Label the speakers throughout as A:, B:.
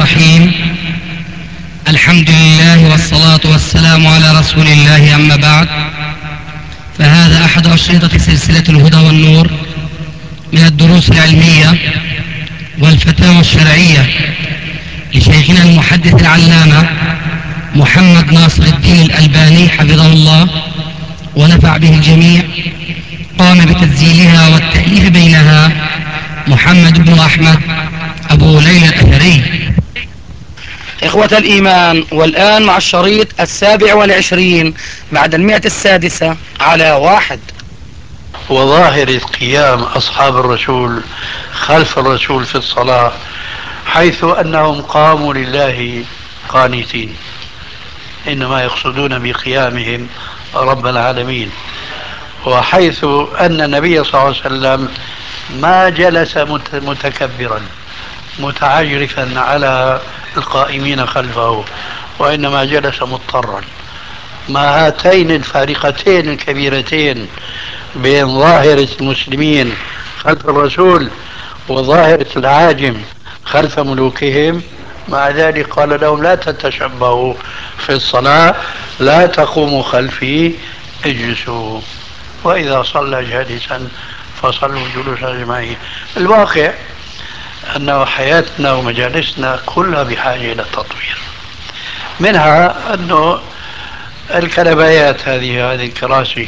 A: الرحيم. الحمد لله والصلاة والسلام على رسول الله، أما بعد، فهذا أحد أشرطة سلسلة الهدى والنور من الدروس العلمية والفتاوى الشرعية لشيخنا المحدث العلامة محمد ناصر الدين الألباني حفظه الله ونفع به الجميع. قام بتسجيلها والتأليف بينها محمد بن أحمد أبو ليلى الأثري. إخوة الإيمان، والآن مع الشريط 27 بعد 100 على 1.
B: وظاهر قيام أصحاب الرسول خلف الرسول في الصلاة، حيث أنهم قاموا لله قانتين، إنما يقصدون بقيامهم رب العالمين. وحيث أن النبي صلى الله عليه وسلم ما جلس متكبرا متعجرفا على القائمين خلفه، وإنما جلس مضطرا. ما هاتين الفارقتين الكبيرتين بين ظاهرة المسلمين خلف الرسول وظاهرة العاجم خلف ملوكهم، مع ذلك قال لهم: لا تتشبهوا في الصلاة، لا تقوموا خلفي، اجلسوا، وإذا صلى جالسا فصلوا جلوسا أجمعين. الواقع أن حياتنا ومجالسنا كلها بحاجة إلى التطوير. منها أنه الكنبايات هذه الكراسي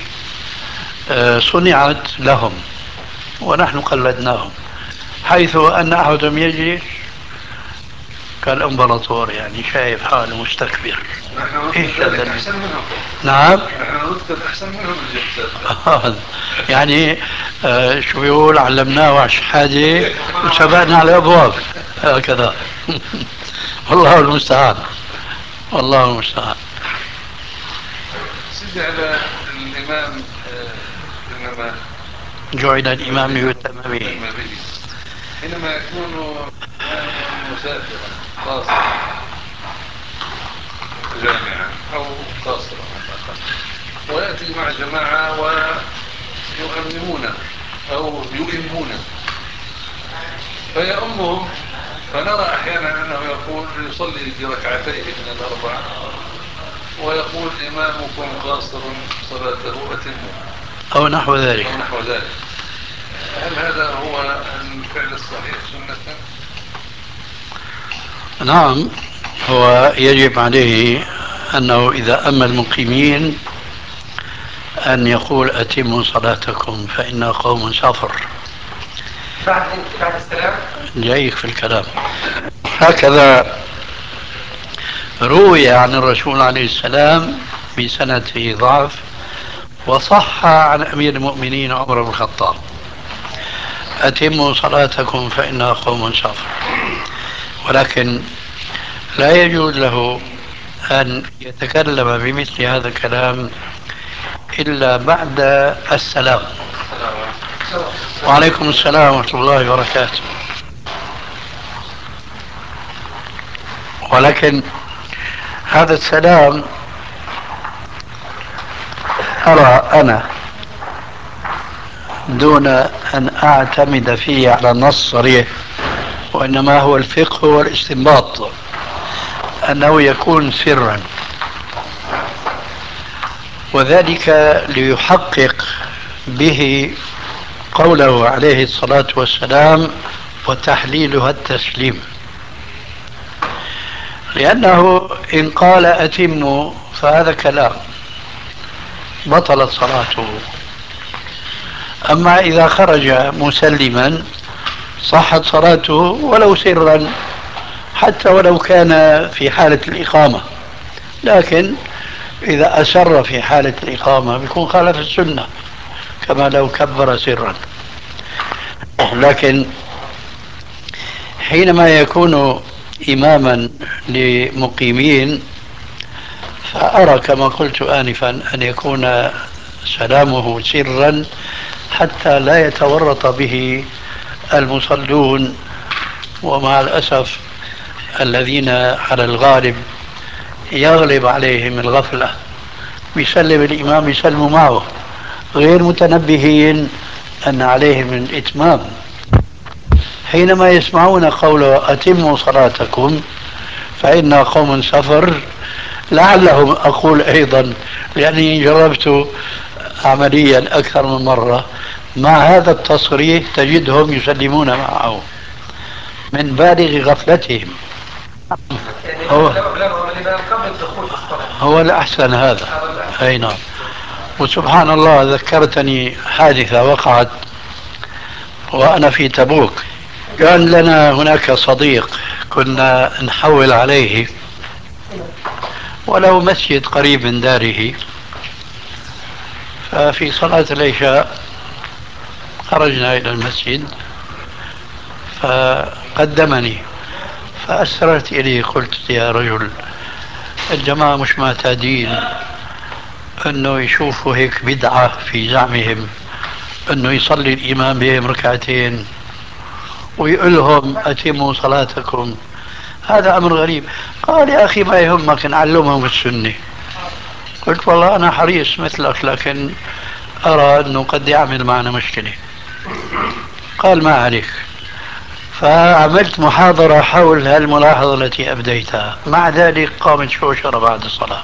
B: صنعت لهم ونحن قلدناهم، حيث أن أحدهم يجلس كالإمبراطور، يعني شايف حاله مستكبر. إيش هذا؟ نعم، نحن نذكر أحسن منهم الجلسات. يعني شو بيقول؟ علمناه وعش حاجة وسبقنا على الأبواب هكذا. والله المستعان، والله المستعان.
C: سيدي، على الإمام إنما
B: جعل الإمام ليؤتم به،
C: حينما يكون إماما مسافرا قاصرا جامعا أو قاصرا ويأتي مع جماعة ويؤمنون أو يؤمون فيأمهم، فنرى أحيانا أنه يقول يصلي بركعتين من الأربعة ويقول: إمامكم قاصر صلاته أتموا،
B: أو نحو ذلك.
C: هل هذا هو الفعل الصحيح سنة؟
B: نعم، هو يجب عليه أنه إذا أما المقيمين أن يقول: أتموا صلاتكم فإن قوم سافر.
A: بعد السلام
B: جايك في الكلام. هكذا روي عن الرسول عليه السلام بسنته ضعف، وصح عن أمير المؤمنين عمر بن الخطاب: أتموا صلاتكم فإنها قوم سافر. ولكن لا يجوز له أن يتكلم بمثل هذا الكلام إلا بعد السلام. وعليكم السلام ورحمة الله وبركاته. ولكن هذا السلام أرى أنا دون أن أعتمد فيه على النص صريح، وإنما هو الفقه والاستنباط، أنه يكون سرا، وذلك ليحقق به قوله عليه الصلاة والسلام: وتحليلها التسليم. لأنه إن قال أتموا فهذا كلام بطلت صلاته. أما إذا خرج مسلما صحت صلاته ولو سرا، حتى ولو كان في حالة الإقامة. لكن إذا أسر في حالة الإقامة بيكون خالف السنة كما لو كبر سرا. لكن حينما يكون إماما لمقيمين فأرى كما قلت آنفا أن يكون سلامه سرا حتى لا يتورط به المصلون. ومع الأسف الذين على الغالب يغلب عليهم الغفلة بيسلم الإمام يسلموا معه غير متنبهين أن عليهم الإتمام. حينما يسمعون قوله أتموا صلاتكم فإنا قوم سفر. لعلهم أقول أيضا، لأني جربت عمليا أكثر من مرة مع هذا التصريح تجدهم يسلمون معه من بالغ غفلتهم. هو, هو الأحسن هذا. أي نعم. وسبحان الله ذكرتني حادثة وقعت وأنا في تبوك. كان لنا هناك صديق كنا نحول عليه ولو مسجد قريب من داره، ففي صلاة العشاء خرجنا إلى المسجد فقدمني، فأسررت إليه قلت يا رجل الجماعة مش معتادين أنه يشوفوا هيك بدعة في زعمهم أنه يصلي الإمام بهم ركعتين ويقول لهم أتموا صلاتكم، هذا أمر غريب. قال يا أخي ما يهمك نعلمهم السنة. قلت والله أنا حريص مثلك لكن أرى أنه قد يعمل معنا مشكلة. قال ما عليك. فعملت محاضرة حول هالملاحظة التي أبديتها، مع ذلك قامت شوشرة بعد الصلاة.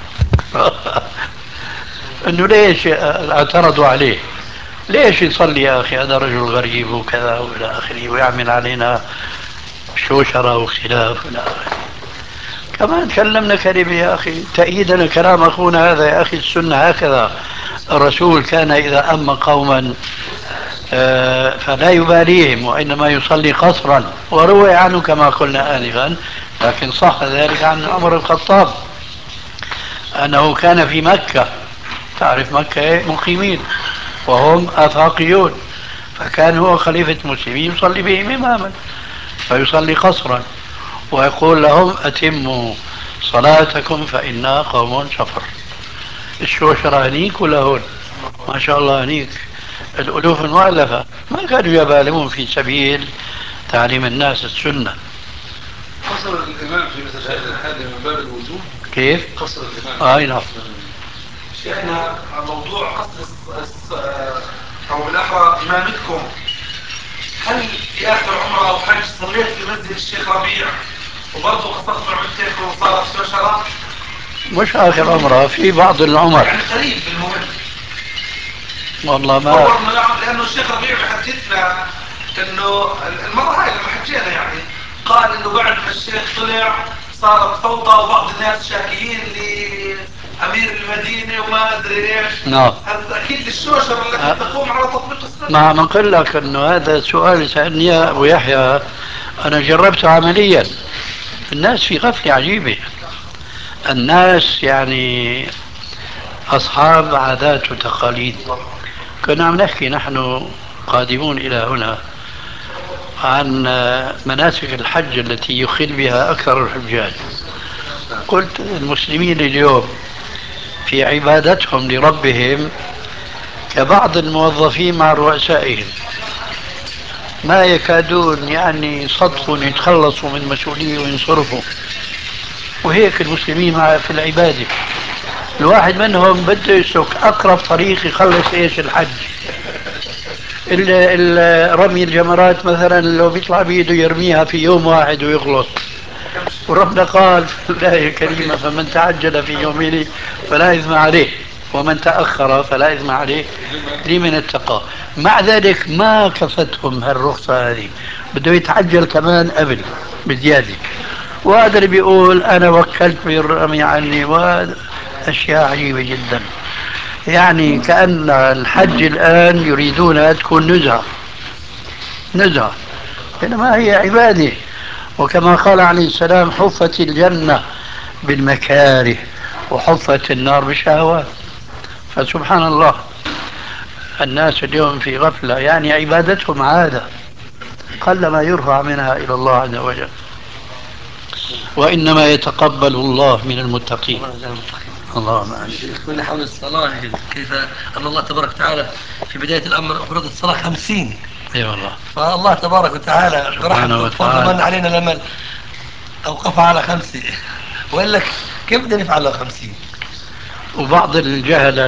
B: أنه ليش اعترضوا عليه، ليش يصلي يا أخي هذا رجل غريب وكذا وإلى آخره ويعمل علينا شوشرة وخلاف إلى آخره. كمان كلمنا كلمة يا أخي تأييدا لكلام أخونا هذا، يا أخي السنة هكذا. الرسول كان إذا أم قوما فلا يباليهم وإنما يصلي قصرا، وروي عنه كما قلنا آنفا، لكن صح ذلك عن عمر الخطاب أنه كان في مكة، تعرف مكة مقيمين وهم آفاقيون، فكان هو خليفة المسلمين يصلي بهم إماما فيصلي قصرا ويقول لهم أتموا صلاتكم فإنا قوم سفر. الشوشرة هنيك ولا هون؟ ما شاء الله هنيك الألوف المؤلفة ما كانوا يبالغون في سبيل تعليم الناس السنة.
C: قصر الإمام في مثل هذه من باب الوجوب.
B: كيف؟
C: قصر الإمام.
B: أي نعم.
D: شيخنا موضوع أو بالأحرى إمامتكم، هل في آخر عمره أو حج صليت في مسجد الشيخ ربيع وبرضه قصرت عمرتك وصارت شوشرة؟
B: مش آخر عمره، في بعض العمر
D: يعني قريب بالمهم.
B: والله ما
D: لأنه الشيخ ربيع بحدثنا إنه المرة هاي لما حجينا يعني قال إنه بعد ما الشيخ طلع صارت فوضى وبعض الناس شاكيين لأمير المدينة وما أدري إيش.
B: نعم.
D: هذا أكيد الشوشرة التي تقوم على تطبيق السنة.
B: ما نقول لك أنه هذا سؤال سألني أبو يحيى، أنا جربته عمليا. الناس في غفلة عجيبة، الناس يعني أصحاب عادات وتقاليد. كنا عم نحكي نحن قادمون إلى هنا عن مناسك الحج التي يخل بها أكثر الحجاج. قلت المسلمين اليوم في عبادتهم لربهم كبعض الموظفين مع رؤسائهم، ما يكادون يعني يصدقوا أن يتخلصوا من مسؤولية وينصرفوا. وهيك المسلمين مع في العبادة، الواحد منهم بده يسلك أقرب طريق يخلص إيش الحج. رمي الجمرات مثلا لو بيطلع بيده يرميها في يوم واحد ويخلص. وربنا قال في الآية الكريمة فمن تعجل في يومين فلا إثم عليه ومن تأخر فلا إثم عليه لمن اتقى. مع ذلك ما كفتهم هالرخصة هذه، بده يتعجل كمان قبل بزيادة. وهذا اللي بيقول أنا وكلت بالرمي عني، وأشياء عجيبة جدا. يعني كأن الحج الآن يريدونها تكون نزهة، نزهة، إنما هي عبادة. وكما قال عليه السلام حفت الجنة بالمكاره وحفت النار بالشهوات. فسبحان الله الناس اليوم في غفلة، يعني عبادتهم عادة قل ما يرفع منها إلى الله عز وجل، وإنما يتقبل الله من المتقين. اللهم آمين.
A: من حول الصلاة كيف أن الله تبارك وتعالى في بداية الأمر فرض الصلاة 50.
B: اي والله.
A: فالله تبارك وتعالى برحمته وفضل من علينا لما أوقفها على 5. وقال لك كيف بدنا نفعل على 50؟
B: وبعض الجهل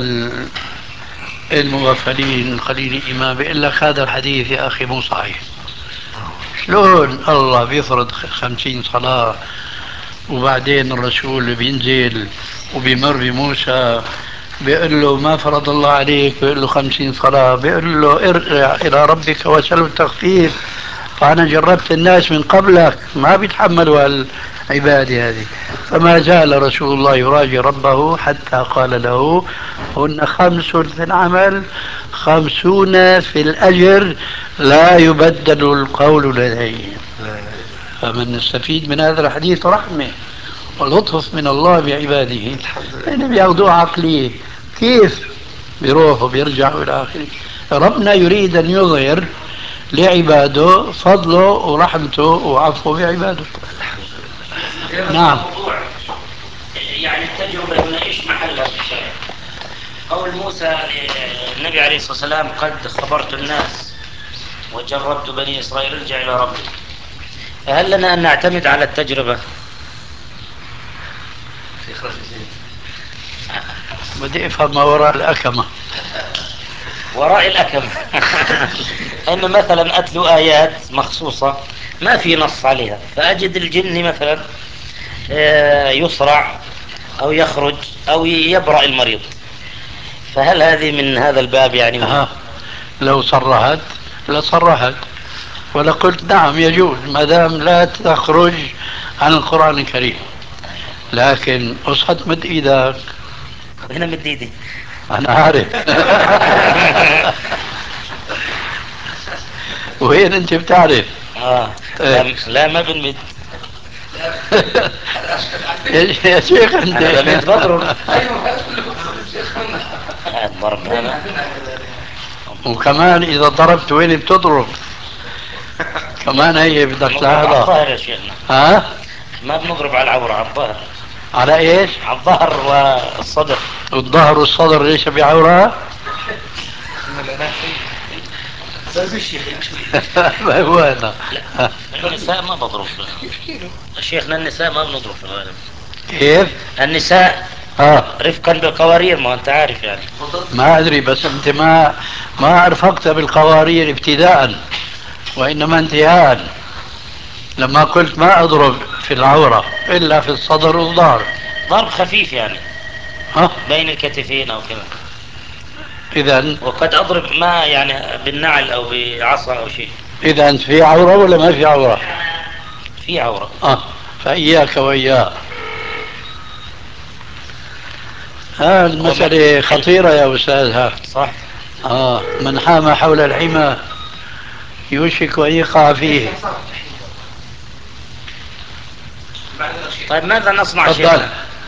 B: المغفلين قليل الإيمان بيقول لك هذا الحديث يا أخي مو صحيح. شلون الله بيفرض 50 صلاة وبعدين الرسول بينزل وبيمر بموسى بيقول له ما فرض الله عليك، بيقول له 50 صلاة، بيقول له ارجع إلى ربك واسأله التخفيف، فأنا جربت الناس من قبلك ما بيتحملوا العبادة هذه. فما زال رسول الله يراجع ربه حتى قال له هن 5 في العمل 50 في الأجر لا يبدل القول لديه. فمن نستفيد من هذا الحديث رحمة ولطف من الله بعباده، يعني بياخذوها عقلية كيف بيروحوا بيرجعوا إلى آخره. ربنا يريد أن يظهر لعباده فضله ورحمته وعفوه بعباده. نعم.
E: يعني التجربة هنا إيش محلها في الشرع؟ قول موسى النبي عليه الصلاة والسلام قد خبرت الناس وجربت بني إسرائيل ارجع إلى ربي، فهل لنا أن نعتمد على التجربة؟
B: بدي افهم ما وراء الأكمة.
E: وراء الأكمة أن مثلا أتلو آيات مخصوصة ما في نص عليها، فأجد الجن مثلا يصرع أو يخرج أو يبرأ المريض، فهل هذه من هذا الباب يعني؟
B: لو صرحت لصرحت ولقلت نعم يجوز ما دام لا تخرج عن القرآن الكريم، لكن أصحت مد إيدك.
E: هنا مد إيدي.
B: أنا عارف. وين أنت بتعرف؟
E: لا ما بنمد.
B: يا شيخ أنت
E: أنا بمد بضرب. ضرب هذا.
B: وكمان إذا ضربت وين بتضرب؟ كمان هي بدك تلاحظها.
E: على الظهر يا شيخنا. ما بنضرب على العورة، على الظهر.
B: على ايش؟
E: على الظهر والصدر.
B: الظهر والصدر ليس بعورة؟ ما هو هذا؟
E: النساء ما بضرب شيخنا، النساء ما بنضرب في الغالب.
B: كيف؟
E: النساء رفقا بالقوارير، ما انت عارف يعني.
B: ما ادري، بس انت ما ارفقت بالقوارير ابتداء وانما انتهاء، لما قلت ما اضرب في العورة الا في الصدر والظهر.
E: ضرب خفيف يعني بين الكتفين او كذا.
B: اذا
E: وقد اضرب ما يعني بالنعل او بعصا او شيء.
B: اذا في عورة ولا ما في عورة؟
E: في عورة.
B: فاياك واياه. المسألة خطيرة يا أستاذ.
E: صح.
B: من حام حول الحمى يوشك أن يقع فيه.
E: طيب ماذا نصنع شيخنا؟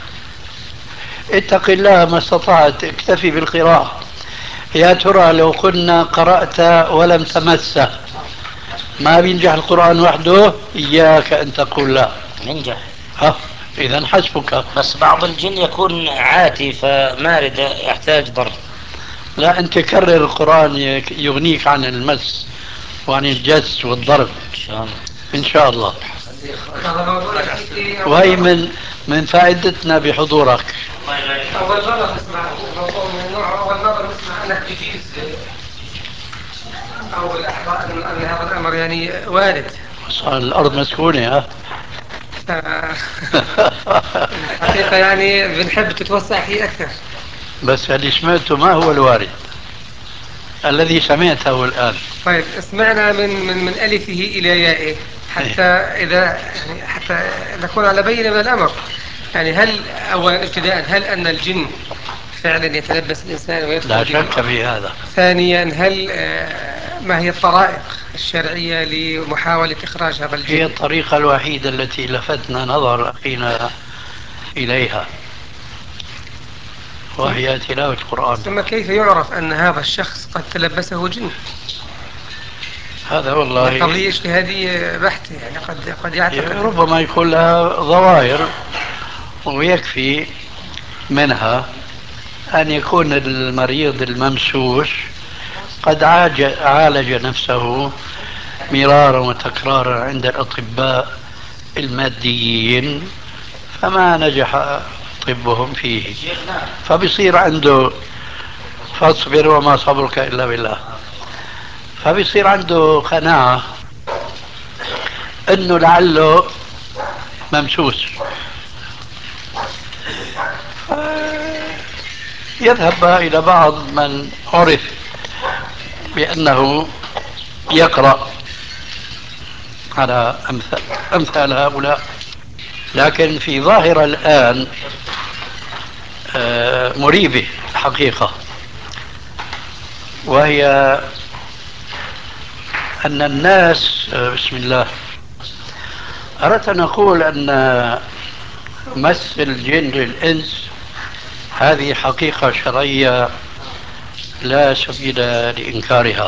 B: اتق الله ما استطعت، اكتفي بالقراءة. يا ترى لو كنا قرأت ولم تمسه ما بينجح القرآن وحده؟ إياك أن تقول لا.
E: ينجح.
B: إذا حسبك.
E: بس بعض الجن يكون عاتي فمارد يحتاج ضرب.
B: لا، أنت كرر القرآن يغنيك عن المس وعن الجس والضرب
E: إن شاء الله.
B: إن شاء الله. وهي من فائدتنا بحضورك.
F: أول مرة نسمع الموضوع من النوع، أول مرة نسمع أنه يجيز أو الأحرار أن هذا الأمر يعني وارد.
B: صار الأرض مسكونة.
F: الحقيقة يعني بنحب تتوسع فيه أكثر.
B: بس اللي سمعته ما هو الوارد الذي سمعته الآن.
F: طيب اسمعنا من ألفه إلى يائه حتى إذا يعني حتى نكون على بينة من الأمر. يعني هل أولا ابتداء هل أن الجن فعلا يتلبس الإنسان ويدخل
B: لا شك في هذا.
F: ثانيا هل ما هي الطرائق الشرعية لمحاولة إخراج هذا الجن؟
B: هي الطريقة الوحيدة التي لفتنا نظر أخينا إليها وهي تلاوة القرآن.
F: ثم كيف يعرف أن هذا الشخص قد تلبسه جن؟
B: هذا والله
F: قضية اجتهادية بحتة، يعني قد يعتقد
B: ربما يكون لها ظواهر، ويكفي منها أن يكون المريض الممسوس قد عالج نفسه مرارا وتكرارا عند الأطباء الماديين فما نجح طبهم فيه، فبيصير عنده، فاصبر وما صبرك إلا بالله، فبيصير عنده قناعة أنه لعله ممسوس يذهب إلى بعض من عرف بأنه يقرأ على أمثال هؤلاء. لكن في ظاهرة الآن مريبة الحقيقة، وهي أن الناس بسم الله، أردت أن أقول أن مس الجن للإنس هذه حقيقة شرعية لا سبيل لإنكارها.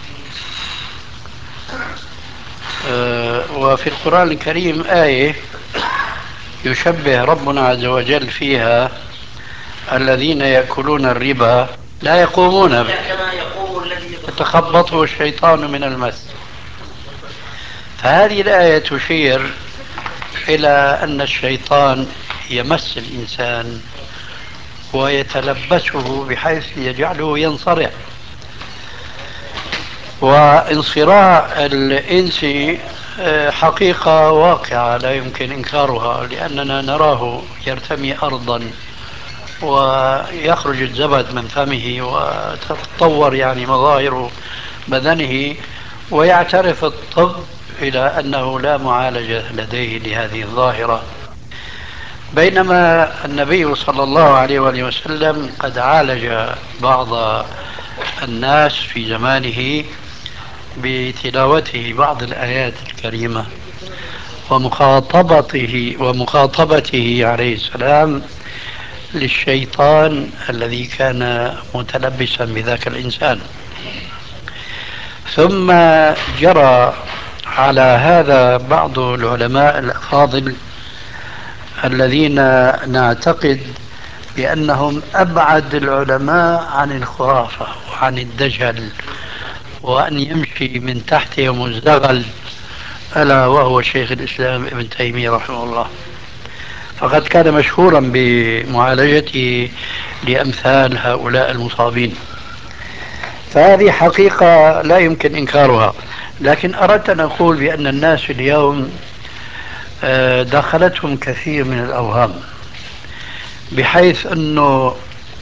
B: وفي القرآن الكريم آية يشبه ربنا عز وجل فيها الذين يأكلون الربا لا يقومون به يتخبطه الشيطان من المس. فهذه الآية تشير إلى أن الشيطان يمس الإنسان ويتلبسه بحيث يجعله ينصرع. وانصراع الإنس حقيقة واقعة لا يمكن إنكارها، لأننا نراه يرتمي أرضا ويخرج الزبد من فمه وتتطور يعني مظاهر بدنه، ويعترف الطب إلى أنه لا معالجة لديه لهذه الظاهرة، بينما النبي صلى الله عليه وآله وسلم قد عالج بعض الناس في زمانه بتلاوته بعض الآيات الكريمة ومخاطبته عليه السلام للشيطان الذي كان متلبسا بذاك الإنسان. ثم جرى على هذا بعض العلماء الأفاضل الذين نعتقد بأنهم أبعد العلماء عن الخرافة وعن الدجل وأن يمشي من تحتهم الزغل، ألا وهو شيخ الإسلام ابن تيمية رحمه الله. فقد كان مشهورا بمعالجته لأمثال هؤلاء المصابين. فهذه حقيقة لا يمكن إنكارها. لكن أردت أن أقول بأن الناس اليوم دخلتهم كثير من الأوهام، بحيث أنه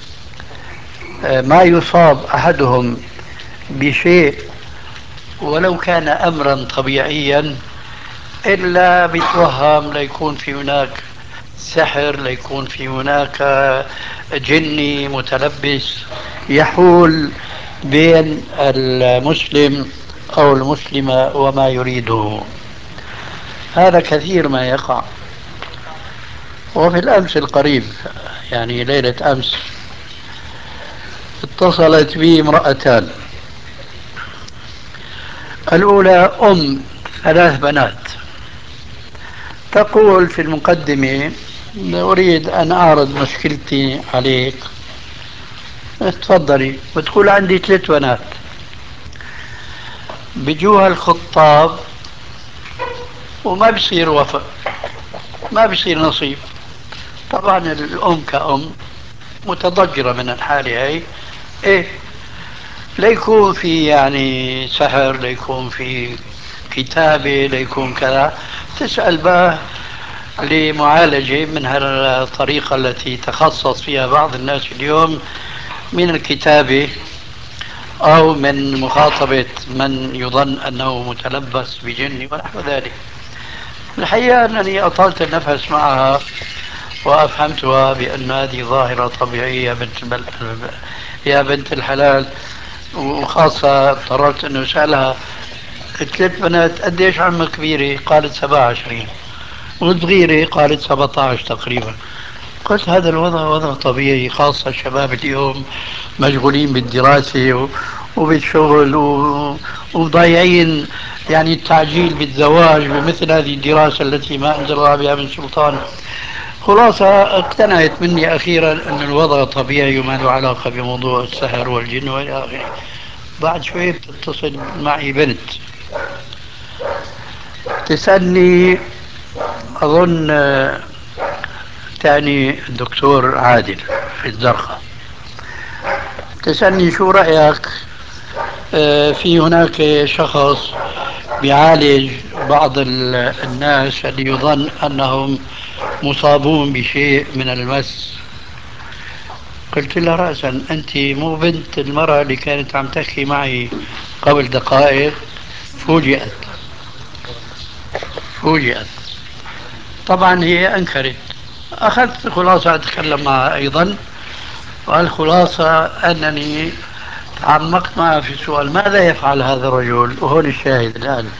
B: ما يصاب أحدهم بشيء ولو كان أمرا طبيعيا إلا بيتوهم ليكون في هناك سحر، ليكون في هناك جني متلبس يحول بين المسلم أو المسلمة وما يريده. هذا كثير ما يقع. وفي الأمس القريب يعني ليلة أمس اتصلت بي امرأتان، الأولى أم 3 بنات، تقول في المقدمة: أريد أن أعرض مشكلتي عليك. تفضلي. بتقول: عندي 3 بنات بيجوها الخطاب وما بيصير وفاء، ما بيصير نصيب. طبعا الأم كأم متضجرة من الحالة هي. إيه، ليكون في يعني سحر، ليكون في كتابة، ليكون كذا. تسأل بقى لمعالجة من هالطريقة التي تخصص فيها بعض الناس اليوم من الكتابة أو من مخاطبة من يظن أنه متلبس بجن ونحو ذلك. الحقيقة أنني أطلت النفس معها وأفهمتها بأن هذه ظاهرة طبيعية يا بنت الحلال. وخاصة اضطررت أن أسألها: 3 بنات قديش عمك كبيرة؟ قالت 27. وصغيرة؟ قالت 17 تقريبا. قلت: هذا الوضع وضع طبيعي، خاصة الشباب اليوم مشغولين بالدراسة وبالشغل وضايعين يعني التعجيل بالزواج بمثل هذه الدراسة التي ما أنزل الله بها من سلطان. خلاصة اقتنعت مني أخيرا أن الوضع طبيعي وما له علاقة بموضوع السحر والجن وإلى آخره. بعد شوي بتتصل معي بنت تسألني، أظن تعني الدكتور عادل في الزرقاء، تسألني: شو رأيك في هناك شخص بيعالج بعض الناس اللي يظن أنهم مصابون بشيء من المس، قلت لها رأسا: أنت مو بنت المرأة اللي كانت عم تحكي معي قبل دقائق؟ فوجئت فوجئت. طبعا هي أنكرت. أخذت خلاصة أتكلم معها أيضا، والخلاصة أنني تعمقت معها في سؤال: ماذا يفعل هذا الرجل؟ وهون الشاهد الآن.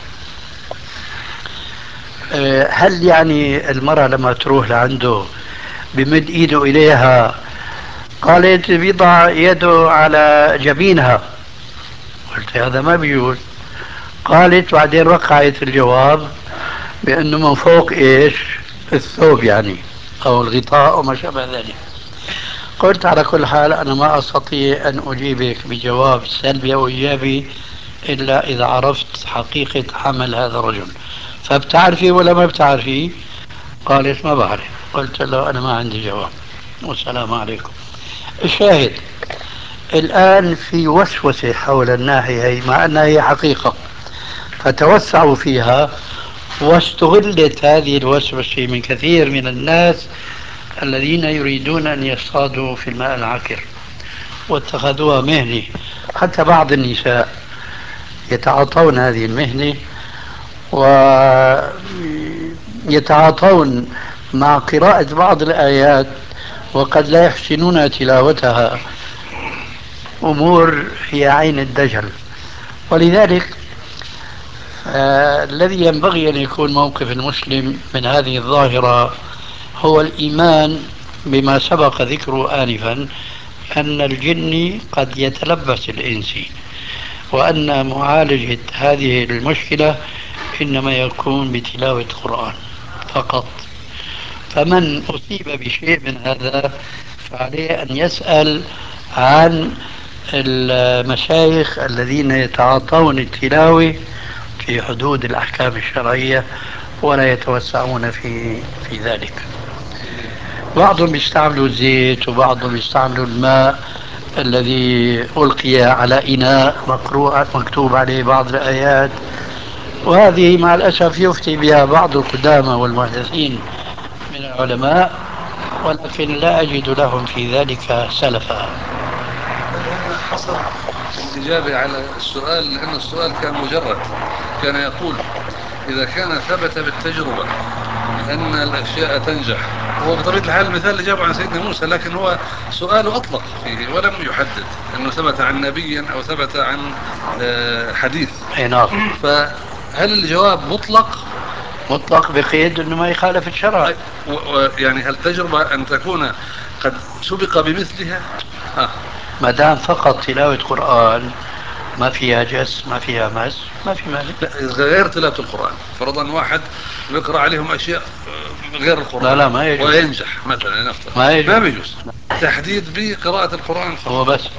B: هل يعني المرأة لما تروح لعنده بمد إيده إليها؟ قالت: بيضع يده على جبينها. قلت: هذا ما بيجوز. قالت: بعدين وقعت الجواب بأنه من فوق إيش؟ الثوب يعني، أو الغطاء أو ما شابه ذلك. قلت: على كل حال أنا ما أستطيع أن أجيبك بجواب سلبي أو إيجابي إلا إذا عرفت حقيقة عمل هذا الرجل. فبتعرفي ولا ما بتعرفي؟ قالت: ما بعرف. قلت له: أنا ما عندي جواب، والسلام عليكم. الشاهد الآن في وسوسة حول الناحية هي، مع أنها هي حقيقة، فتوسعوا فيها، واستغلت هذه الوسوسة من كثير من الناس الذين يريدون أن يصطادوا في الماء العكر، واتخذوها مهنة. حتى بعض النساء يتعاطون هذه المهنة، ويتعاطون مع قراءة بعض الآيات وقد لا يحسنون تلاوتها، أمور هي عين الدجل. ولذلك الذي ينبغي أن يكون موقف المسلم من هذه الظاهرة هو الإيمان بما سبق ذكره آنفا، أن الجن قد يتلبس الإنس، وأن معالجة هذه المشكلة إنما يكون بتلاوة قرآن فقط. فمن أصيب بشيء من هذا فعليه أن يسأل عن المشايخ الذين يتعاطون التلاوة في حدود الأحكام الشرعية ولا يتوسعون في ذلك. بعضهم يستعملوا الزيت، وبعضهم يستعملوا الماء الذي ألقي على إناء مكتوب عليه بعض الآيات، وهذه مع الأسف يفتي بها بعض القدامى والمحدثين من العلماء، ولكن لا أجد لهم في ذلك سلفا.
C: هذا حصل الإجابة على السؤال، لأن السؤال كان مجرد، كان يقول: إذا كان ثبت بالتجربة أن الأشياء تنجح، هو بطبيعة الحال المثال اللي جابه عن سيدنا موسى، لكن هو سؤاله أطلق فيه ولم يحدد أنه ثبت عن نبي أو ثبت عن حديث.
B: نعم.
C: فهل الجواب مطلق؟
B: مطلق بقيد أنه ما يخالف الشرع.
C: يعني هل تجربة أن تكون قد سبق بمثلها؟
B: ما دام فقط تلاوة قرآن ما فيها جس ما فيها مس ما في مانع.
C: لا، غير تلاوة القرآن، فرضا واحد يقرأ عليهم أشياء غير القرآن.
B: لا ما يجوز.
C: وينجح مثلا، نفترض ما بيجوز تحديد بقراءة القرآن فقط.
B: هو بس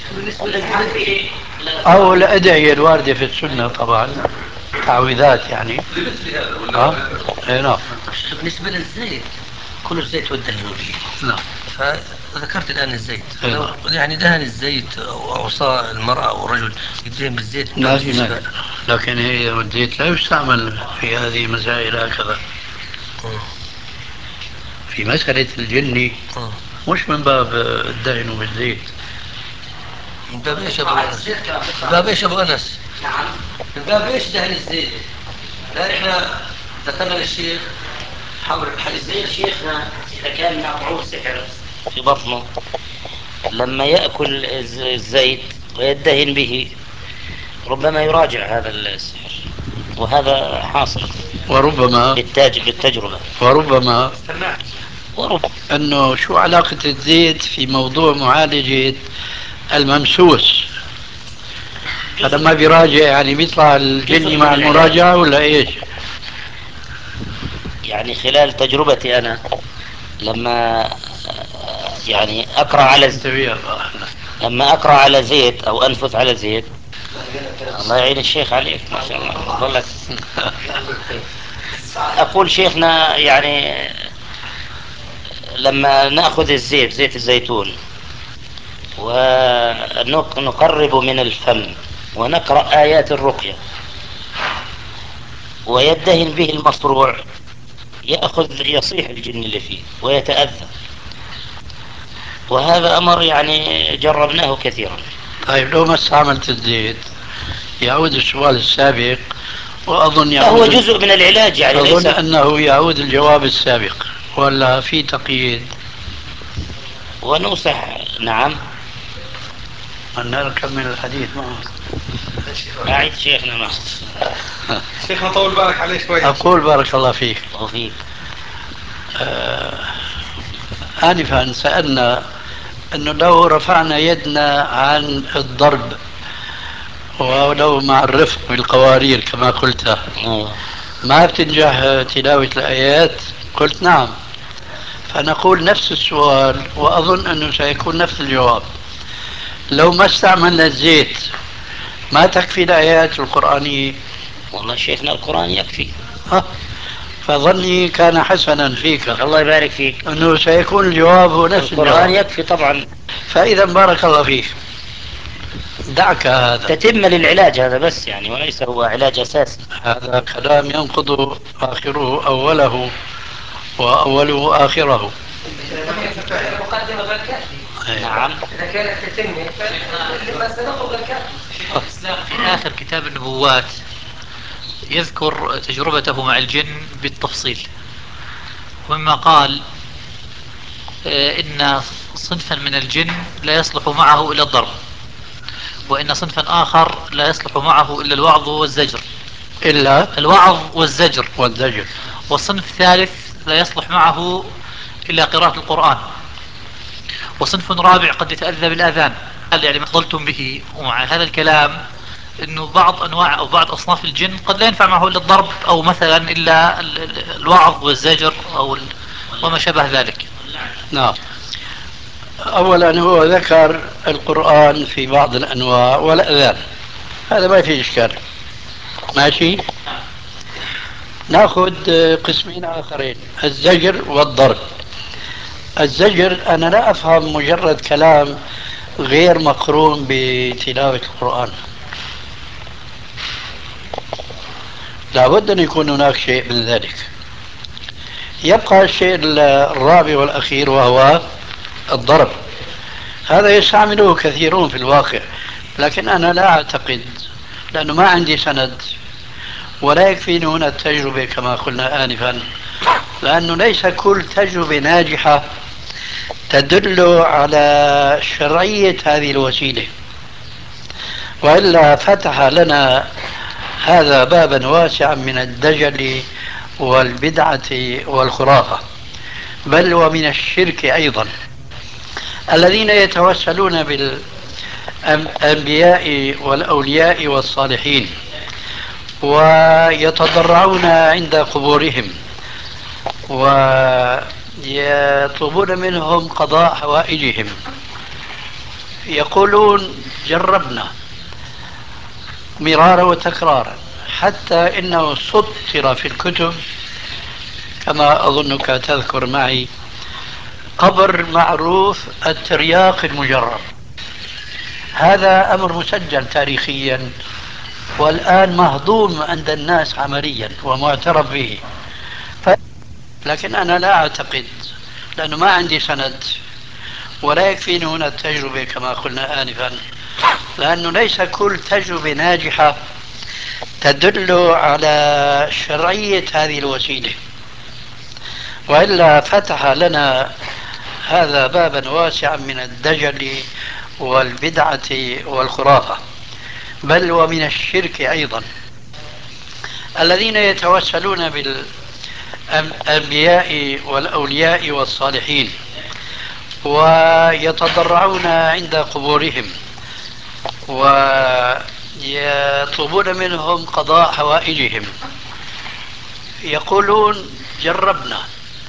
B: أو الأدعية الواردة في السنة طبعا، تعويذات يعني
C: لمثل هذا ولا
B: نعم.
A: بالنسبة للزيت، كل الزيت والدهن به.
B: نعم.
A: فذكرت الآن الزيت، لو يعني دهن الزيت أو أوصى المرأة أو الرجل يدهن بالزيت
B: ما في مانع، لكن هي الزيت لا يستعمل في هذه المسائل هكذا. في مسألة الجن مش من باب الدهن بالزيت.
A: من باب ايش ابو انس؟ من باب ايش ابو انس؟ نعم. من باب ايش دهن الزيت؟ لا احنا ذكرنا للشيخ حول
E: الزيت شيخنا اذا كان مقعود سحر في بطنه، لما يأكل الزيت ويدهن به ربما يراجع هذا السحر، وهذا حاصل.
B: وربما
E: بالتجربة.
B: وربما أنه شو علاقة الزيت في موضوع معالجة الممسوس؟ فلما بيراجع يعني بيطلع الجني مع المراجعة ولا إيش؟
E: يعني خلال تجربتي أنا لما يعني أقرأ على لما أقرأ على زيت أو أنفث على زيت، الله يعين الشيخ عليك ما شاء الله والله. أقول شيخنا يعني لما نأخذ الزيت، زيت الزيتون، ونقرب من الفم ونقرأ آيات الرقية ويدهن به المصروع، يصيح الجن اللي فيه ويتأذى. وهذا أمر يعني جربناه كثيرا.
B: طيب لو ما استعملت الزيت يعود السؤال السابق، وأظن
E: هو
B: يعود،
E: جزء من العلاج يعني ليس.
B: أظن أنه يعود الجواب السابق، ولا في تقييد؟
E: ونصح. نعم.
B: أن نكمل الحديث معه.
E: أعيد شيخنا معه.
D: شيخنا طول بالك عليه شوي.
B: أقول بارك الله فيك،
E: وفيك.
B: آنفا سألنا أنه لو رفعنا يدنا عن الضرب ولو مع الرفق بالقوارير كما قلت ما بتنجح تلاوة الآيات؟ قلت نعم. فنقول نفس السؤال، وأظن أنه سيكون نفس الجواب. لو ما استعملنا الزيت ما تكفي الآيات القرآنية؟
E: والله شيخنا القرآن يكفي.
B: ها، فظني كان حسنا فيك
E: الله يبارك فيك.
B: أنه سيكون الجواب هو نفس
E: القرآن
B: الجواب.
E: يكفي طبعا.
B: فإذا بارك الله فيك، دعك هذا.
E: تتم للعلاج هذا بس يعني، وليس هو علاج أساسي.
B: هذا كلام ينقض آخره أوله وأوله آخره.
F: المقدمة غير كافي.
E: نعم.
F: إذا كانت تتمة فلما سنقل غير كافي.
G: شيخ الإسلام في آخر كتاب النبوات يذكر تجربته مع الجن بالتفصيل، ومما قال إن صنفا من الجن لا يصلح معه إلا الضرب، وإن صنفا آخر لا يصلح معه إلا الوعظ والزجر.
B: إلا
G: الوعظ والزجر.
B: والزجر.
G: والصنف الثالث لا يصلح معه إلا قراءة القرآن. وصنف رابع قد يتأذى بالآذان. قال يعني ما فضلتم به. ومع هذا الكلام انه بعض انواع او بعض اصناف الجن قد لا ينفع معه الا الضرب، او مثلا الا الوعظ والزجر وما شابه ذلك.
B: نعم. أولا هو ذكر القرآن في بعض الأنواع والأذان، هذا ما في إشكال، ماشي. ناخذ قسمين آخرين، الزجر والضرب. الزجر أنا لا أفهم مجرد كلام غير مقرون بتلاوة القرآن، لابد أن يكون هناك شيء من ذلك. يبقى الشيء الرابع والأخير وهو الضرب. هذا يستعمله كثيرون في الواقع، لكن أنا لا أعتقد، لأنه ما عندي سند ولا يكفيني هنا التجربة كما قلنا آنفا، لأنه ليس كل تجربة ناجحة تدل على شرعية هذه الوسيلة، وإلا فتح لنا هذا بابا واسعا من الدجل والبدعة والخرافة، بل ومن الشرك أيضا. الذين يتوسلون بالأنبياء والأولياء والصالحين ويتضرعون عند قبورهم ويطلبون منهم قضاء حوائجهم، يقولون جربنا مرارا وتكرارا حتى إنه سطر في الكتب، كما أظنك تذكر معي، قبر معروف الترياق المجرب. هذا أمر مسجل تاريخيا والآن مهضوم عند الناس عمليا ومعترف به. لكن أنا لا أعتقد، لأنه ما عندي سند ولا يكفيني هنا التجربة كما قلنا آنفا، لأنه ليس كل تجربة ناجحة تدل على شرعية هذه الوسيلة، وإلا فتح لنا هذا بابا واسعا من الدجل والبدعة والخرافة، بل ومن الشرك أيضا. الذين يتوسلون بالأنبياء والأولياء والصالحين ويتضرعون عند قبورهم ويطلبون منهم قضاء حوائجهم، يقولون جربنا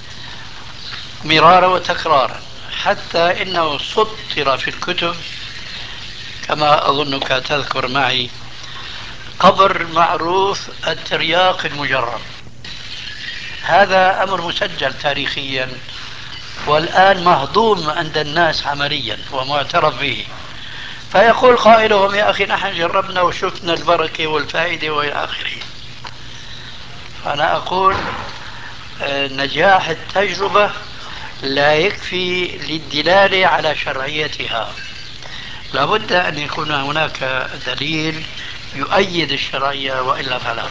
B: مرارا وتكرارا حتى إنه سطر في الكتب، كما أظنك تذكر معي، قبر معروف الترياق المجرب. هذا أمر مسجل تاريخيا والآن مهضوم عند الناس عمليا ومعترف به. فيقول قائلهم يا أخي نحن جربنا وشفنا البركة والفائدة وإلى آخره. فأنا أقول نجاح التجربة لا يكفي للدلالة على شرعيتها، لابد أن يكون هناك دليل يؤيد الشرعية وإلا فلا.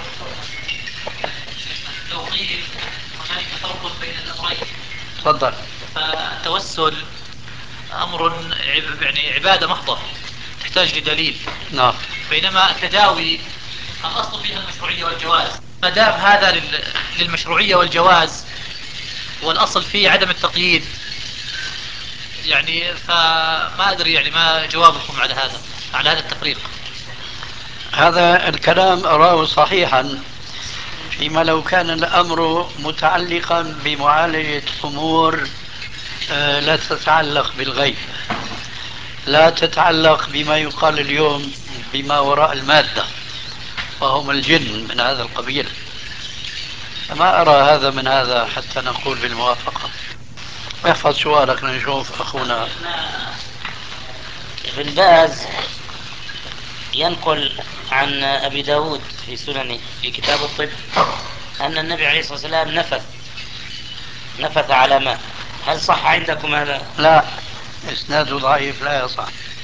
G: لو قيل هنالك فرق بين الأمرين،
B: تفضل.
G: فالتوسل أمر يعني عبادة محضة تحتاج لدليل،
B: نعم.
G: بينما التداوي الأصل فيها المشروعية والجواز، ما دام هذا للمشروعية والجواز والأصل فيه عدم التقييد، يعني فما أدري يعني ما جوابكم على هذا، على هذا التفريق.
B: هذا الكلام أراه صحيحا فيما لو كان الأمر متعلقا بمعالجة أمور لا تتعلق بالغيب، لا تتعلق بما يقال اليوم بما وراء المادة، وهم الجن من هذا القبيل. فما أرى هذا من هذا حتى نقول بالموافقة. احفظ سؤالك نشوف أخونا.
E: ابن باز ينقل عن أبي داود في سننه في كتاب الطب أن النبي عليه الصلاة والسلام نفث على ماء. هل صح عندكم هذا؟
B: لا، إسناده ضعيف لا يصح.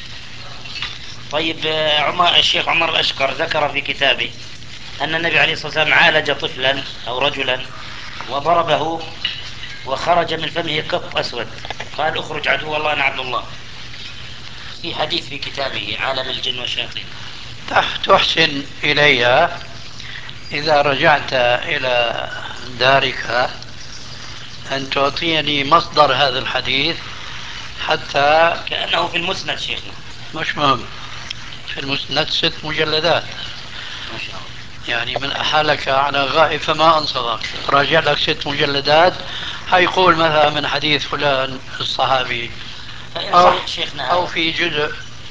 E: طيب، الشيخ عمر الأشقر ذكر في كتابه أن النبي عليه الصلاة والسلام عالج طفلا أو رجلا وضربه وخرج من فمه قط أسود، قال اخرج عدو الله أنا عبد الله. في حديث في كتابه عالم الجن والشياطين.
B: تحسن إلي إذا رجعت إلى دارك أن تعطيني مصدر هذا الحديث حتى.
E: كأنه في المسند شيخنا.
B: مش مهم، في المسند 6 مجلدات،
E: ما شاء الله.
B: يعني من أحالك على غائب فما أنصرك، راجع لك 6 مجلدات هيقول مثلا من حديث فلان الصحابي
E: فإن صح شيخنا
B: أو
E: هذا.
B: في جزء.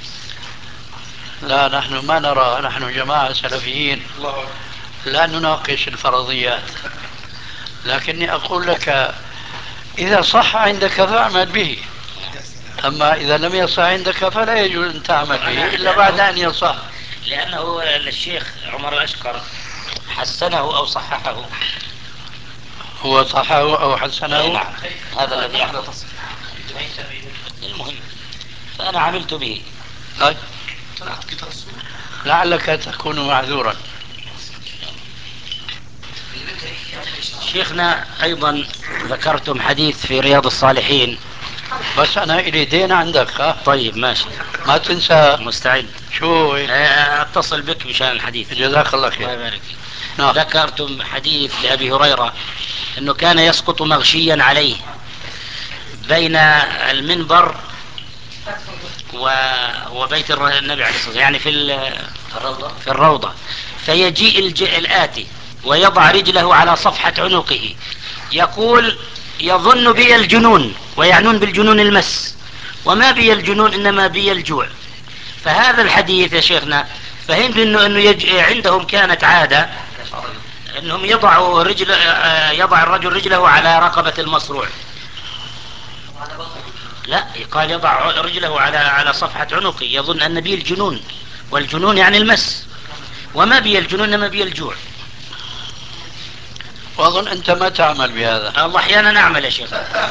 B: لا، نحن ما نرى، نحن جماعة سلفيين لا نناقش الفرضيات، لكني أقول لك إذا صح عندك فاعمل به، أما إذا لم يصح عندك فلا يجوز أن تعمل به إلا بعد أن يصح.
E: لأنه الشيخ عمر الأشقر حسنه أو صححه.
B: هو صححه أو حسنه؟
E: نعم، هذا الذي أحدث. المهم فأنا عملت به.
B: طيب. لعلك تكون معذورا.
E: شيخنا أيضا ذكرتم حديث في رياض الصالحين.
B: بس أنا إلي دين عندك.
E: طيب ماشي،
B: ما تنسى.
E: مستعد.
B: شو؟
E: أتصل بك مشان الحديث.
B: جزاك الله خير.
E: الله يبارك فيك.
B: نعم.
E: ذكرتم حديث لأبي هريرة أنه كان يسقط مغشيا عليه بين المنبر وبيت النبي عليه الصلاة والسلام، يعني في الروضة، فيجيء الآتي ويضع رجله على صفحة عنقه يقول يظن بي الجنون، ويعنون بالجنون المس، وما بي الجنون إنما بي الجوع. فهذا الحديث يا شيخنا فهمت أنه عندهم كانت عادة أنهم يضع الرجل رجله على رقبة المصروع. لا، قال يضع رجله على صفحة عنقه يظن أن بي الجنون، والجنون يعني المس، وما بي الجنون إنما بي الجوع.
B: وأظن أنت ما تعمل بهذا.
E: الله أحيانا نعمل يا شيخ.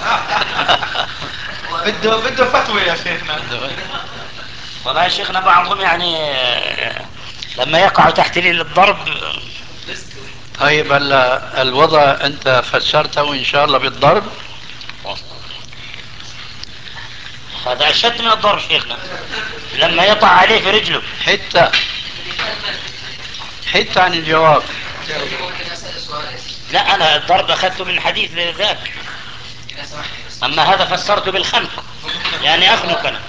D: بده فتوى يا شيخنا.
E: والله يا شيخنا بعضهم يعني لما يقع تحت ليل الضرب.
B: طيب هلا الوضع أنت فسرته إن شاء الله بالضرب.
E: هذا أشد من الضرب شيخنا، لما يطع عليه في رجله.
B: حتى عن الجواب.
E: لا، أنا الضرب أخذته من حديث ذاك، أما هذا فسرته بالخنق، يعني أخنق أنا.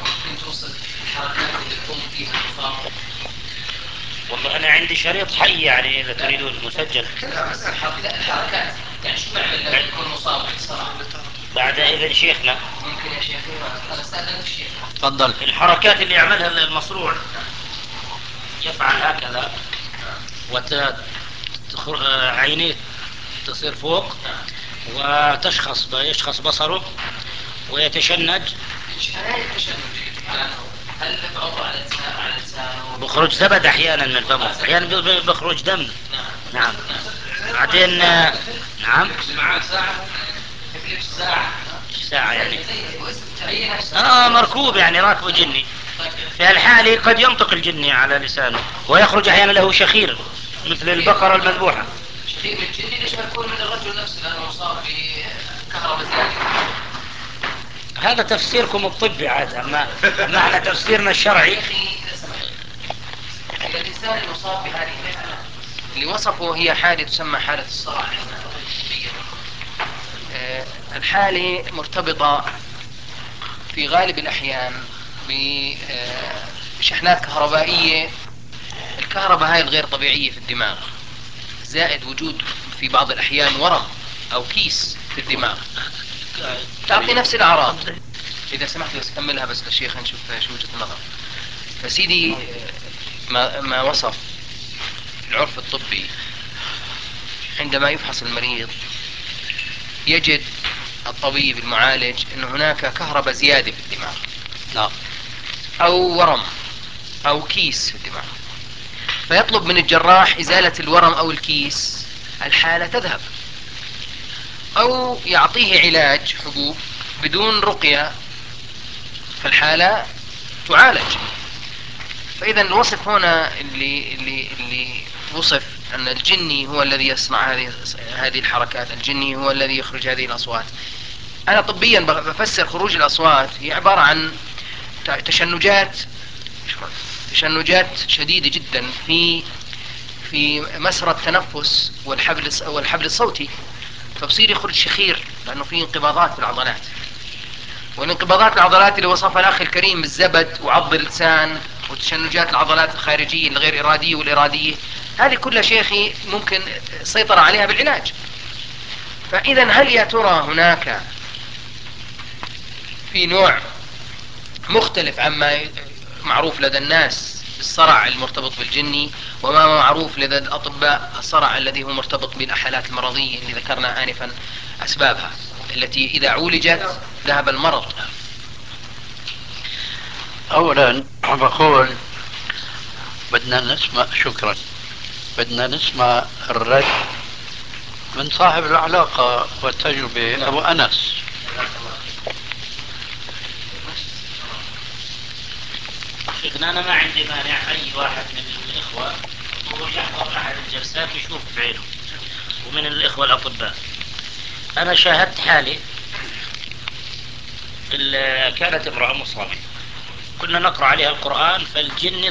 E: والله أنا عندي شريط حي، يعني إذا تريدون مسجل.
H: الحركات يعني شو بعمل يكون مصاب بصراحة
E: بعد إذن شيخنا.
H: ممكن يا شيخ أنا استأذنك الشيخ.
B: تفضل.
E: الحركات اللي يعملها المصروع يفعل هكذا عينيه تصير فوق يشخص بصره ويتشنج.
H: هل بعضه على لسانه؟
E: بخرج زبد احيانا من فمه، احيانا بخرج دم. نعم. بعدين نعم. ساعة يعني. مركوب يعني راكب جني. في الحالة قد ينطق الجني على لسانه ويخرج أحيانا له شخير مثل البقرة المذبوحة.
H: شخير من الجن ليش ما يكون من الرجل نفسه لأنه مصاب بكهرباء زيادة؟
E: هذا تفسيركم الطبي عاد، أما احنا تفسيرنا الشرعي.
H: إذا الإنسان المصاب بهذه الحالة اللي وصفه هي حالة تسمى حالة الصرع. الحالة مرتبطة في غالب الأحيان بشحنات كهربائية. الكهرباء هاي الغير طبيعية في الدماغ، زائد وجود في بعض الأحيان ورم أو كيس في الدماغ تعطي نفس الأعراض. إذا سمحت بس كملها بس للشيخ نشوف شو وجهة النظر. فسيدي ما وصف العرف الطبي عندما يفحص المريض يجد الطبيب المعالج أن هناك كهرباء زيادة في الدماغ،
B: نعم،
H: أو ورم أو كيس في الدماغ، فيطلب من الجراح إزالة الورم أو الكيس، الحالة تذهب، أو يعطيه علاج حبوب بدون رقية فالحالة تعالج. فإذا الوصف هنا اللي وصف أن الجني هو الذي يصنع هذه الحركات، الجني هو الذي يخرج هذه الأصوات. أنا طبيا بفسر خروج الأصوات هي عبارة عن تشنجات شديدة جدا في مسرى التنفس والحبل الصوتي، فبصير يخرج شخير لأنه في انقباضات في العضلات. والانقباضات العضلات اللي وصفها الأخ الكريم بالزبد وعض اللسان وتشنجات العضلات الخارجية الغير إرادية والإرادية، هذه كلها شيخي ممكن السيطرة عليها بالعلاج. فإذا هل يا ترى هناك في نوع مختلف عما معروف لدى الناس بالصرع المرتبط بالجني، وما معروف لدى الأطباء الصرع الذي هو مرتبط بالحالات المرضية اللي ذكرنا آنفا أسبابها التي إذا عولجت ذهب المرض؟
B: أولا بقول بدنا نسمع، شكرا، بدنا نسمع الرد من صاحب العلاقة والتجربة أبو أنس.
E: شيخنا أنا ما عندي مانع أي واحد من الإخوة ويحضر أحد الجلسات ويشوف بعينه، ومن الإخوة الأطباء. أنا شاهدت حالي كانت امرأة مصابة، كنا نقرأ عليها القرآن فالجن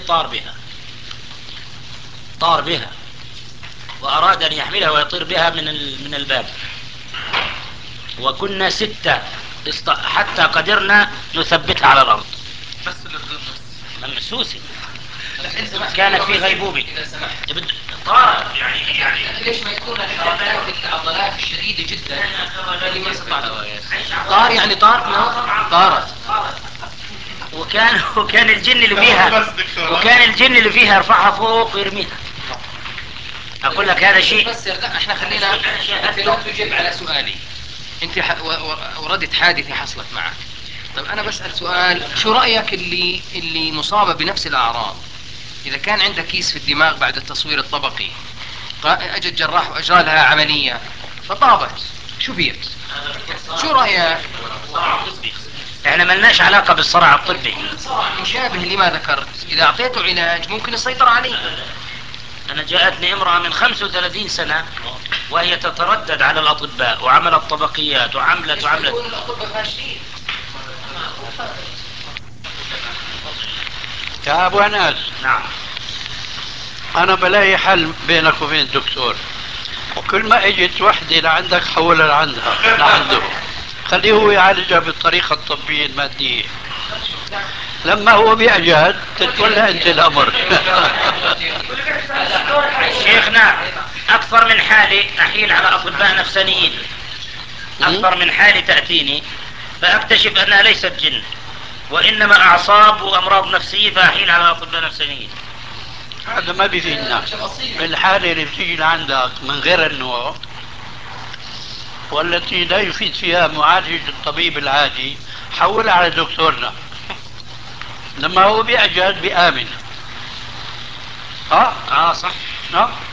E: طار بها وأراد أن يحملها ويطير بها من الباب، وكنا 6 حتى قدرنا نثبتها على الأرض.
H: بس
E: ممسوسة كانت في غيبوبة طارت يعني
H: ليش ما يكون الحركات العضلات الشديدة جدا اللي ما استطاعت طار يعني طارت
E: وكان الجن اللي فيها يرفعها فوق ويرميها. أقول لك هذا شيء.
H: لا احنا خلينا انت لا تجيب على سؤالي. انت وردت حادثة حصلت معك. طيب انا بسأل سؤال، شو رأيك اللي مصابة بنفس الاعراض، اذا كان عندها كيس في الدماغ بعد التصوير الطبقي، اجى الجراح واجرى لها عملية فطابت، شو فيك؟ شو رأيك؟
E: احنا ملناش علاقة بالصرع الطبي.
H: صرع مشابه لما ذكرت، اذا اعطيته علاج ممكن السيطرة عليه.
E: أنا جاءتني امرأة من 35 سنة وهي تتردد على الأطباء وعملت طبقيات وعملت
H: يكون الأطباء فاشلين.
B: يا أبو أنس،
E: نعم،
B: أنا بلاقي حل بينك وبين الدكتور، وكل ما اجت وحدة لعندك حولها لعنده خليه هو يعالجها بالطريقة الطبية المادية. لما هو بيعجز تتولى انت الامر.
E: شيخنا أكثر من حالي أحيل على أطباء نفسانيين، أكثر من حالي تأتيني فأكتشف أنها ليست جن وإنما أعصاب وأمراض نفسية، فأحيل على أطباء نفسانيين.
B: هذا ما بيفيدنا. الحالة اللي بتيجي لعندك من غير النوع والتي لا يفيد فيها معالج الطبيب العادي حولها على دكتورنا، لما هو بيعجز بيآمن.
E: صح.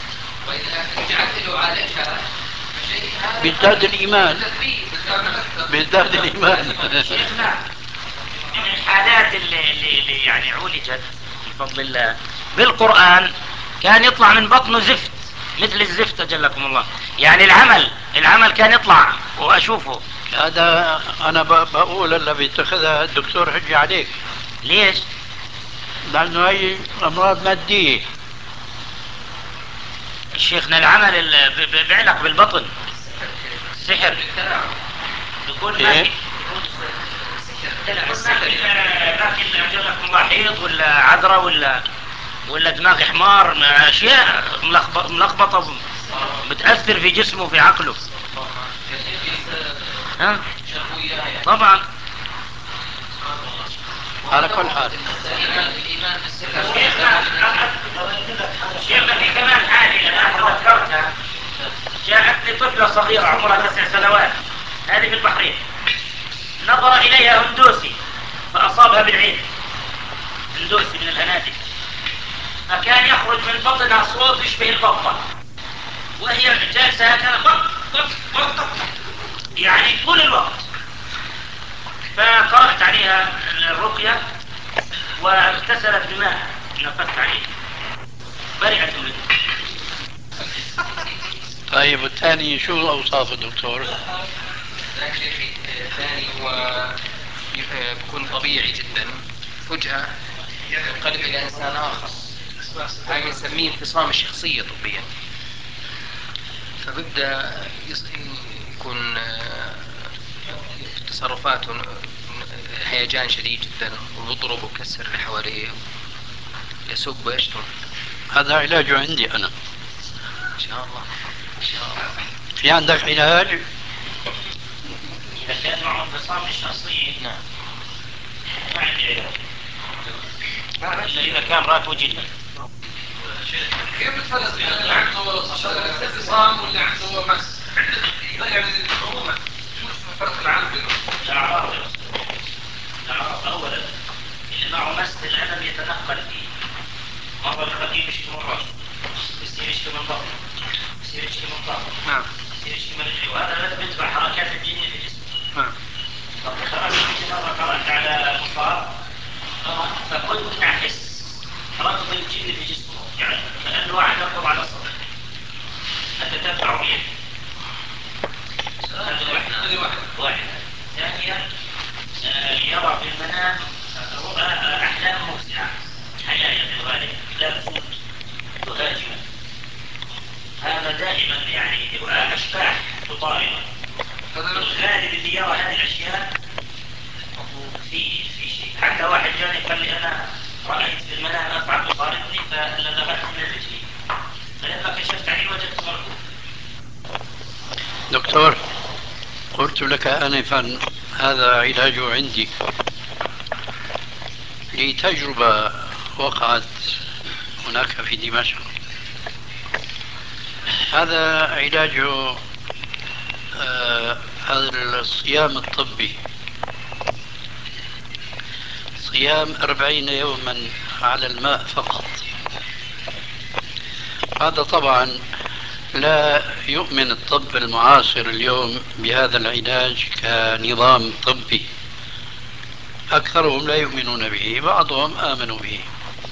H: وإذا جعلت له عالجها
B: بيزداد الإيمان. يزداد الإيمان.
E: شيخنا، من الحالات اللي يعني عولجت بفضل الله بالقرآن كان يطلع من بطنه زفت مثل الزفت أجلكم الله. يعني العمل كان يطلع وأشوفه.
B: هذا أنا بقول اللي بيتخذها الدكتور حجي عليك.
E: ليش؟
B: لأنه هي أمراض مادية.
E: شيخنا العمل بيعلق بالبطن سحر يكون
B: إيه؟
E: لكن أجلكم الله حيض ولا عذرة ولا دماغ حمار، أشياء ملخبطة بتأثر في جسمه وفي عقله. ها؟ طبعا.
B: على كل حال
E: شيخنا في كمان حالة الآن تذكرتها، جاءتني طفلة صغيرة عمرها 9 سنوات، هذه في البحرين، نظر إليها هندوسي فأصابها بالعين، هندوسي من الهنادك، فكان يخرج من بطنها صوت يشبه البطة وهي جالسة هكذا يعني طول الوقت. فقرأت عليها الرقية واغتسلت بماء، نفخت عليه برئت منه.
B: طيب والثاني شو أوصاف الدكتور؟
H: الثاني هو بيكون طبيعي جدا، فجأة ينقلب إلى إنسان آخر، هاي بنسميه انفصام الشخصية طبيا. فبدأ يكون في تصرفاته هيجان شديد جدا، ويضرب ويكسر اللي حواليه، يسب ويشتم.
B: هذا علاجه عندي أنا.
H: إن شاء الله إن شاء الله.
B: في عندك علاج؟
E: إذا كان معه انفصام الشخصية
H: نعم
E: ما عندي علاج، إلا إذا كان رات وجدي.
D: كيف بتفرق بين اللي عنده انفصام واللي عنده مس؟ يعني عموما شو الفرق العام بينهم؟
E: الأعراض أولا اللي معه مس الألم يتنقل فيه، مرة يخليه يشكي من راسه، يصير يشكي من بطنه، يصير يشكي من ظهره،
D: نعم
E: يصير يشكي من رجله، وهذا بيتبع حركات الجن في الجسم.
D: نعم.
E: مرة قرأت على مصاب فكنت أحس ركض الجن في جسمه، يعني كأنه واحد يركض على صدره، أتتبع رؤيته. هذه واحدة. ثانيا يرى في المنام رؤى أحلام مفزعة، حياة في الغالب لا تفوت تهاجم، هذا دائما يعني أشباح تطارد. الغالب اللي يرى هذه الأشياء في شيء. حتى واحد جاني قال لي أنا رأيت في المنام أفعل تطاردني فلدغت من رجلي، فلما كشفت عليه وجدت مرض.
B: دكتور، قلت لك آنفا هذا علاجه عندي، لي تجربة وقعت هناك في دمشق. هذا علاجه هذا الصيام الطبي، صيام 40 يوما على الماء فقط. هذا طبعا لا يؤمن الطب المعاصر اليوم بهذا العلاج كنظام طبي، أكثرهم لا يؤمنون به، بعضهم آمنوا به.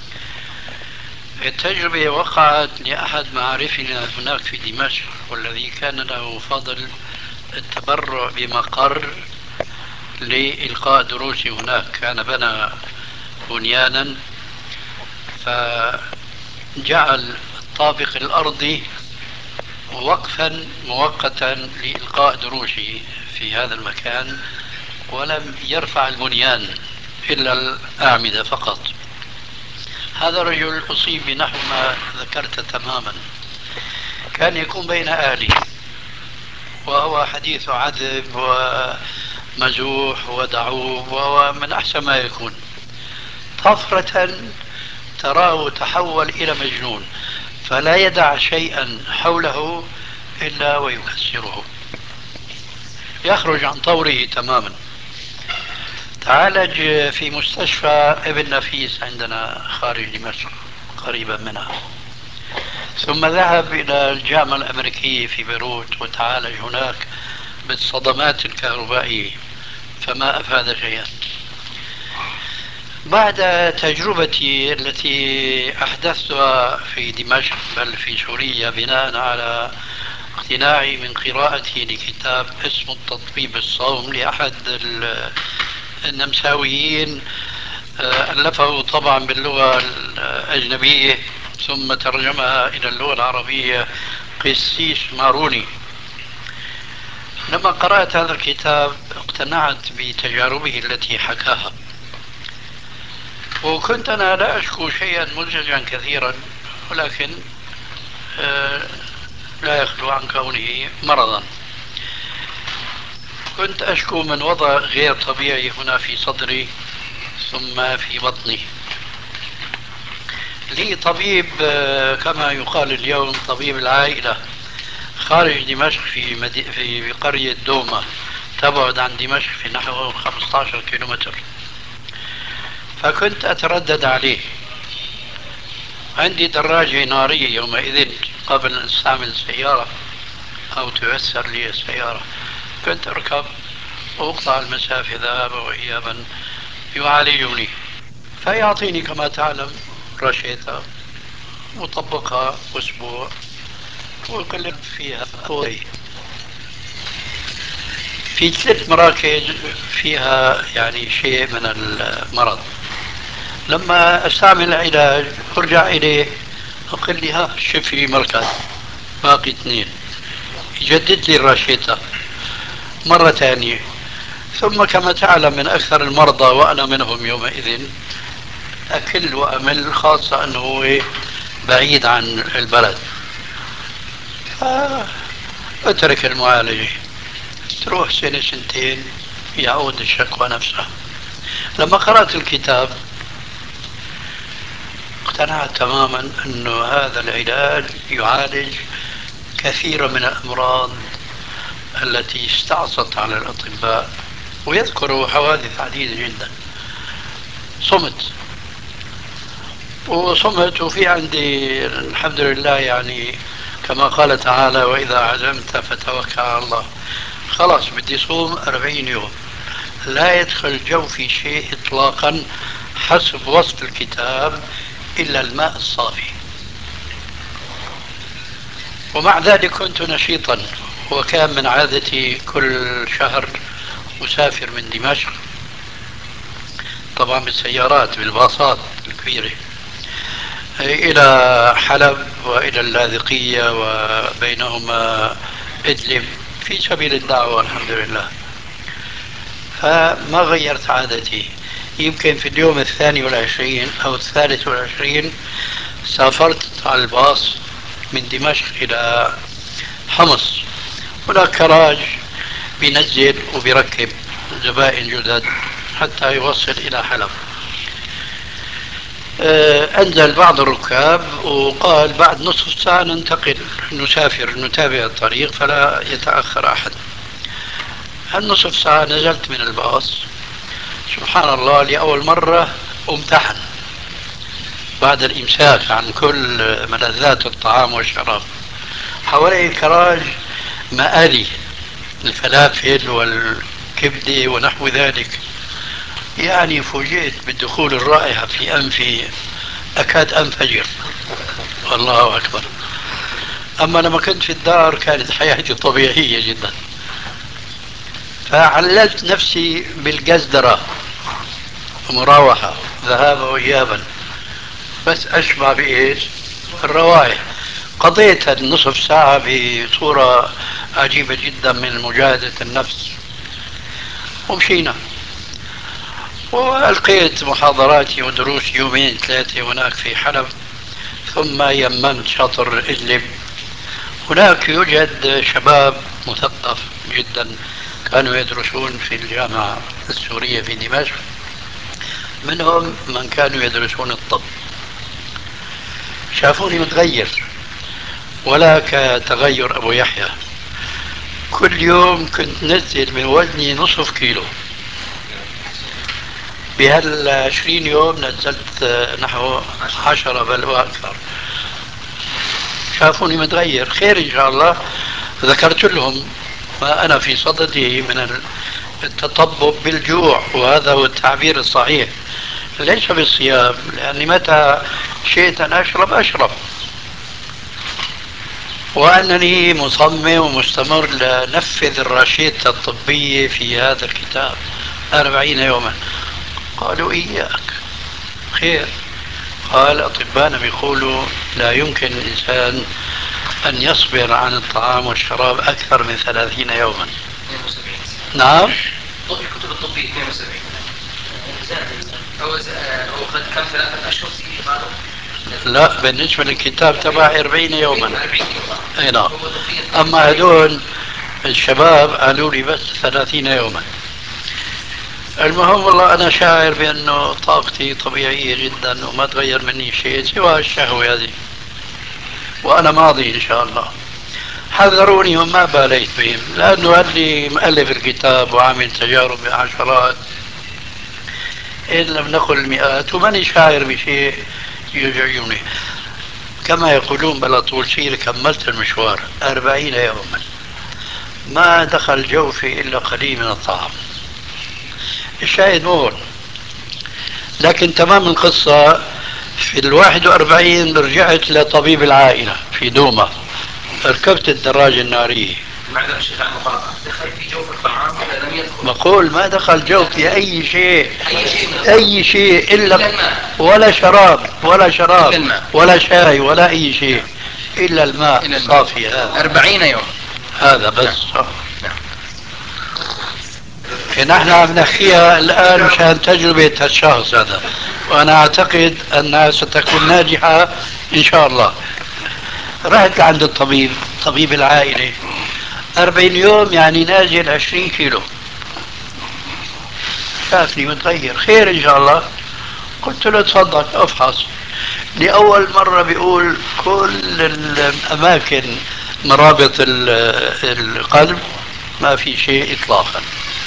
B: التجربة وقعت لأحد معارفنا هناك في دمشق، والذي كان له فضل التبرع بمقر لإلقاء دروس هناك، كان بنى بنيانا فجعل الطابق الأرضي وقفا مؤقتا لإلقاء دروسه في هذا المكان، ولم يرفع البنيان إلا الأعمدة فقط. هذا الرجل أصيب بنحو ما ذكرت تماما، كان يكون بين أهله وهو حديث عذب ومزوح ودعوب ومن أحسن ما يكون، طفرة تراه تحول إلى مجنون، فلا يدع شيئا حوله إلا ويكسره، يخرج عن طوره تماما. تعالج في مستشفى ابن نفيس عندنا خارج دمشق قريبا منها، ثم ذهب إلى الجامعة الأمريكية في بيروت وتعالج هناك بالصدمات الكهربائية، فما أفاد شيئا. بعد تجربتي التي أحدثتها في دمشق بل في سوريا بناء على اقتناعي من قراءتي لكتاب اسمه التطبيب الصوم لأحد النمساويين، ألفه طبعا باللغة الأجنبية ثم ترجمها إلى اللغة العربية قسيس ماروني. لما قرأت هذا الكتاب اقتنعت بتجاربه التي حكاها، وكنت أنا لا أشكو شيئا مزعجا كثيرا، ولكن لا يخلو عن كونه مرضا. كنت أشكو من وضع غير طبيعي هنا في صدري ثم في بطني. لي طبيب كما يقال اليوم طبيب العائلة خارج دمشق في قرية دوما، تبعد عن دمشق في نحو 15 كيلومتر، فكنت أتردد عليه. عندي دراجة نارية يومئذ قبل أن أستعمل سيارة أو تيسر لي السيارة، كنت أركب وأقطع المسافة ذهابا وإيابا يعالجني، فيعطيني كما تعلم رشيدة وطبقها أسبوع ويقلل فيها قوي. في 3 مراكز فيها يعني شيء من المرض، لما استعمل العلاج ارجع اليه اقول لي ها شوف لي مركز باقي 2، يجدد لي الراشيتا مرة ثانية. ثم كما تعلم من اكثر المرضى وانا منهم يومئذ اكل وامل، خاصة انه هو بعيد عن البلد، اترك المعالجة، تروح سنة سنتين يعود الشكوى نفسها. لما قرأت الكتاب اقتنعت تماما أن هذا العلاج يعالج كثيرا من الأمراض التي استعصت على الأطباء، ويذكر حوادث عديدة جدا. صمت وفي عندي الحمد لله، يعني كما قال تعالى وإذا عزمت فتوكل على الله. خلاص بدي صوم 40 يوم، لا يدخل جوفي شيء إطلاقا حسب وصف الكتاب إلا الماء الصافي. ومع ذلك كنت نشيطا، وكان من عادتي كل شهر أسافر من دمشق طبعا بالسيارات بالباصات الكبيرة إلى حلب وإلى اللاذقية وبينهما إدلب في سبيل الدعوة الحمد لله. فما غيرت عادتي. يمكن في اليوم 22 أو 23 سافرت على الباص من دمشق إلى حمص، هناك كراج بينزل وبيركب زبائن جدد حتى يوصل إلى حلب. أنزل بعض الركاب وقال بعد نصف ساعة ننتقل نسافر نتابع الطريق فلا يتأخر أحد. هالنصف ساعة نزلت من الباص، سبحان الله لأول مرة امتحن بعد الإمساك عن كل ملذات الطعام والشراب. حوالي الكراج مآلي الفلافل والكبدة ونحو ذلك، يعني فوجئت بالدخول الرائحة في أنفي أكاد أنفجر، والله أكبر. أما لما كنت في الدار كانت حياتي طبيعية جدا. فعللت نفسي بالجزدرة ومراوحة ذهابا وإيابا بس أشبع بإيش؟ الروائح. قضيت النصف ساعة بصورة عجيبة جدا من مجاهدة النفس، ومشينا وألقيت محاضراتي ودروسي 2 3 هناك في حلب، ثم يممت شاطر إدلب. هناك يوجد شباب مثقف جدا كانوا يدرسون في الجامعة السورية في دمشق، منهم من كانوا يدرسون الطب. شافوني متغير ولا كتغير أبو يحيى، كل يوم كنت نزل من وزني نصف كيلو. بهال20 يوم نزلت نحو 10 بل وأكثر. شافوني متغير، خير إن شاء الله. ذكرت لهم ما أنا في صدده من التطبب بالجوع، وهذا هو التعبير الصحيح، ليس بالصيام، لأني متى شئت أن أشرب أشرب، وأنني مصمم ومستمر لنفذ الرشيدة الطبية في هذا الكتاب 40 يوما. قالوا إياك خير. قال أطباءنا بيقولوا لا يمكن الإنسان أن يصبر عن الطعام والشراب أكثر من 30 يوما.
H: 72.
B: نعم.
H: الكتب الطبية 72. هو قد كم 3 أشهر قالوا؟
B: لا، بالنسبة للكتاب تبع 40 يوما.
H: 40 يوما.
B: أي نعم. أما هدول الشباب قالوا لي بس 30 يوما. المهم والله أنا شاعر بأنه طاقتي طبيعية جدا وما تغير مني شيء سوى الشهوة هذه، وأنا ماضي إن شاء الله. حذروني وما باليت بهم، لأنه اللي مؤلف الكتاب وعامل تجارب بعشرات إن لم نقل المئات، وماني شاعر بشيء يزعجني. كما يقولون بلا طول سير كملت المشوار 40 يوما ما دخل جوفي إلا قليل من الطعام. الشاهد مو، لكن تمام القصة في 41 رجعت لطبيب العائلة في دوما، ركبت الدراجة النارية.
H: معذرة الشيخ عن المقاطعة، دخل في جوف الطعام لم يدخل؟
B: بقول ما دخل جوفي أي شيء،
H: أي شيء
B: إلا
H: الماء،
B: ولا شراب ولا شراب
H: إلا الماء،
B: ولا شاي ولا أي شيء إلا الماء الصافي. هذا
H: 40 يوم
B: هذا بس.
H: نعم.
B: نحن عم نحكيها الآن مشان تجربة الشخص هذا، وأنا أعتقد أنها ستكون ناجحة إن شاء الله. رحت عند الطبيب، طبيب العائلة، 40 يوم يعني نازل 20 كيلو. شافني متغير، خير إن شاء الله. قلت له تفضل افحص. لأول مرة بيقول كل الأماكن مرابط القلب ما في شيء إطلاقا.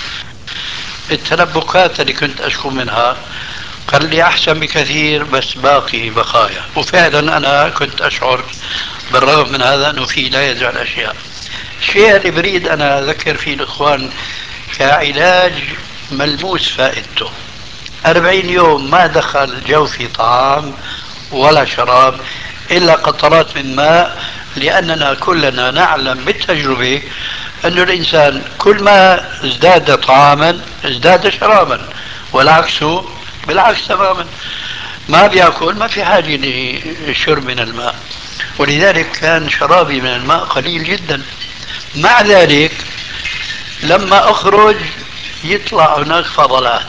B: التنبكات اللي كنت أشكو منها قال لي أحسن بكثير، بس باقي بقايا. وفعلا أنا كنت أشعر بالرغم من هذا أنه في لا يزال أشياء. الشيء اللي بريد أنا أذكر فيه الإخوان كعلاج ملموس فائدته، 40 يوم ما دخل جوفي طعام ولا شراب إلا قطرات من ماء، لأننا كلنا نعلم بالتجربة أن الإنسان كل ما ازداد طعاما ازداد شرابا، والعكس بالعكس تماما. ما بيأكل ما في حاجة للشرب من الماء، ولذلك كان شرابي من الماء قليل جدا. مع ذلك لما أخرج يطلع هناك فضلات.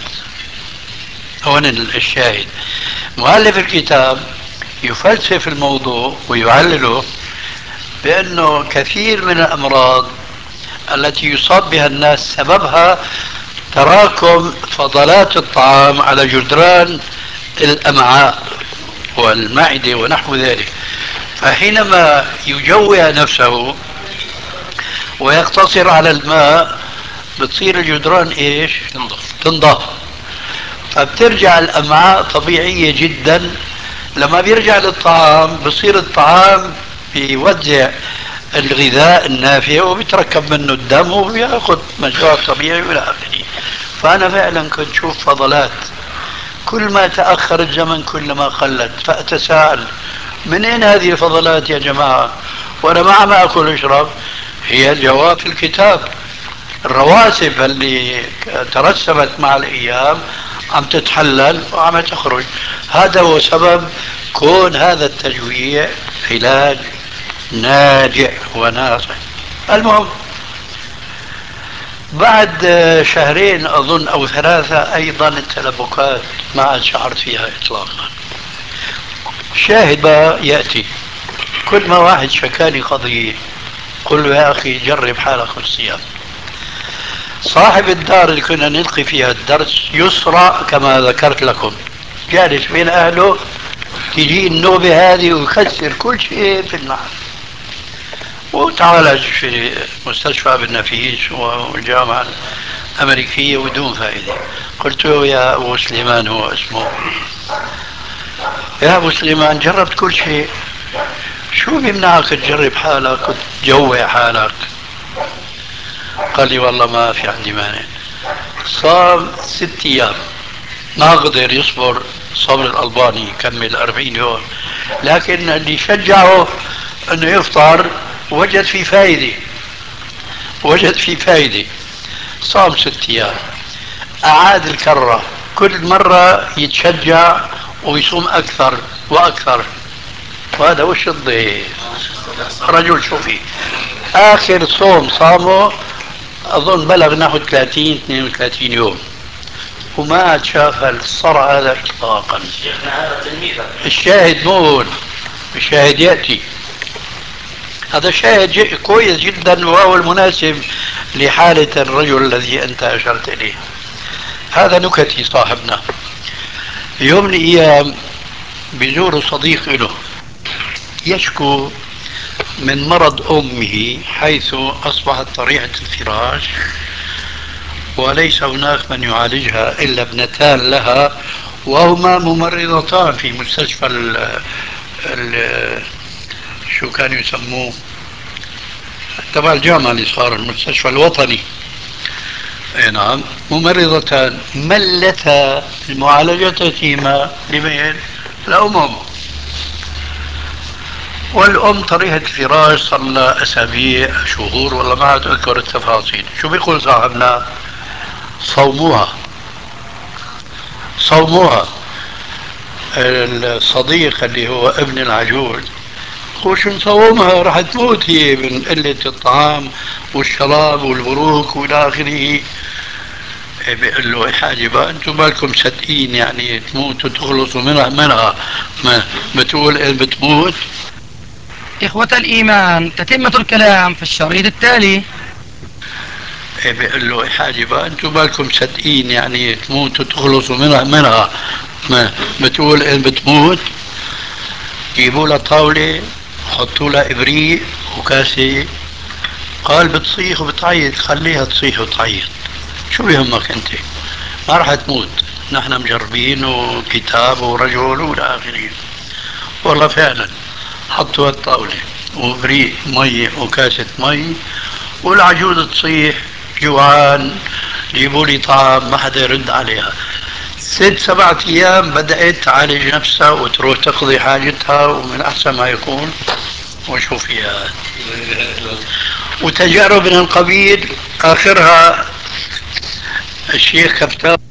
B: هون الشاهد، مؤلف الكتاب يفلسف الموضوع ويعلله بأنه كثير من الأمراض التي يصاب بها الناس سببها تراكم فضلات الطعام على جدران الأمعاء والمعدة ونحو ذلك. فحينما يجوع نفسه ويقتصر على الماء بتصير الجدران ايش؟ تنضف. فبترجع الأمعاء طبيعية جدا. لما بيرجع للطعام بصير الطعام بيوزع الغذاء النافع وبيتركب منه الدم وبياخذ مجراه طبيعي والى اخره. فانا فعلا كنت شوف فضلات، كل ما تاخر الزمن كلما قلت. فاتساءل من اين هذه الفضلات يا جماعه وانا ما عم اكل واشرب؟ هي الجواب في الكتاب. الرواسب اللي ترسبت مع الايام عم تتحلل وعم تخرج. هذا هو سبب كون هذا التجويع علاج ناجح وناصح. المهم بعد شهرين أظن أو 3 أيضا التلبكات ما عاد شعرت فيها إطلاقا. شاهد بقى يأتي، كل ما واحد شكاني قضية قل له يا أخي جرب حالك في الصيام. صاحب الدار اللي كنا نلقي فيها الدرس يسرى كما ذكرت لكم، جالس بين أهله، تجي النوبة هذه ويكسر كل شيء في النار، وتعالج في مستشفى ابن نفيس والجامعة الأمريكية ودون فائدة. قلت له يا أبو سليمان، هو اسمه، يا أبو سليمان جربت كل شيء، شو بيمنعك تجرب حالك وتجوع حالك؟ قال لي والله ما في عندي مانع. صام 6 أيام، ما قدر يصبر صبر الألباني، يكمل 40 يوم، لكن اللي شجعه أنه يفطر وجد في فائدة، وجد في فائدة. صام 6 أيام، أعاد الكرة، كل مرة يتشجع ويصوم أكثر وأكثر. وهذا وش الضيف رجل شوفي. آخر صوم صامه أظن بلغ نحو 30-32 يوم، وما شاف الصرع هذا إطلاقا.
E: شيخنا هذا تلميذك.
B: الشاهد مول، الشاهد يأتي، هذا شاهد كويس جدا وهو المناسب لحالة الرجل الذي أنت أشرت إليه. هذا نكتي صاحبنا. يوم من الأيام بزور صديق له يشكو من مرض أمه، حيث أصبحت طريحة الفراش وليس هناك من يعالجها إلا ابنتان لها، وهما ممرضتان في مستشفى ال شو كانوا يسموه تبع الجامعة اللي صار المستشفى الوطني. اي نعم، ممرضتان ملتا معالجتهما لمين؟ لأمهم. والأم طريحة الفراش صار لها أسابيع شهور والله ما أتذكر التفاصيل. شو بيقول صاحبنا؟ صوموها، صوموها. الصديق اللي هو ابن العجوز هو شو نصومها؟ راح تموت هي من قلة الطعام والشراب والبروك والى اخره. بيقول له يا حاجة بقى انتم بالكم مصدقين يعني تموت وتخلصوا منها ما بتقول إيه بتموت.
I: إخوة الإيمان، تتمة الكلام في الشريط التالي.
B: بيقول له يا حاجة بقى انتم بالكم مصدقين يعني تموت وتخلصوا منها ما بتقول إيه بتموت. جيبوا لها طاولة، حطوا لها إبريق وكاسة. قال بتصيح وبتعيط، خليها تصيح وتعيط، شو بيهمك انت، ما راح تموت، نحن مجربين وكتاب ورجل والى اخره. والله فعلا حطوا الطاولة وبريق مي وكاسة مي، والعجوز تصيح جوعان، جيبوا لي طعام، ما حدا يرد عليها. 6-7 أيام بدأت تعالج نفسها وتروح تقضي حاجتها ومن أحسن ما يكون. وشوفيات وتجارب من القبيل. آخرها الشيخ كفتاوي